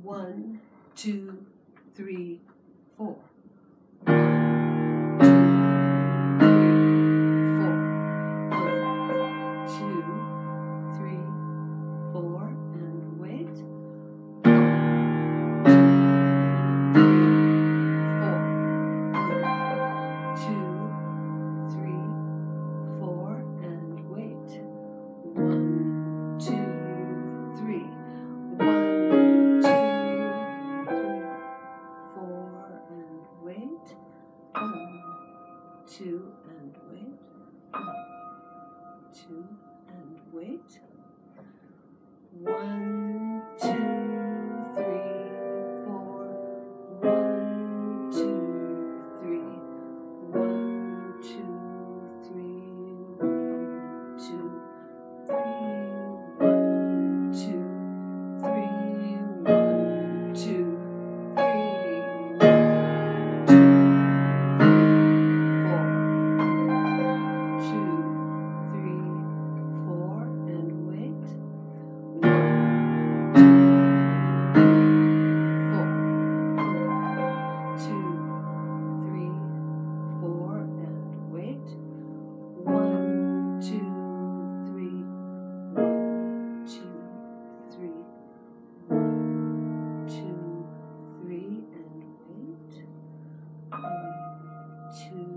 1, 2, 3, 4. 4, and wait. 4, 2, 3, 4, and wait. 1, 2, 3. 1, 2, 3, 4, and wait. 1, 2, and wait. 1, 2, and wait. 1, 2, 3, 4. 1, 2, 3. 1, 2, 3. 1, 2, 3. 1, 2, 3. 1, 2, 4, and wait. 1, 2, 3. 1, 2, 3. 1, 2, 3, and wait. 1, 2,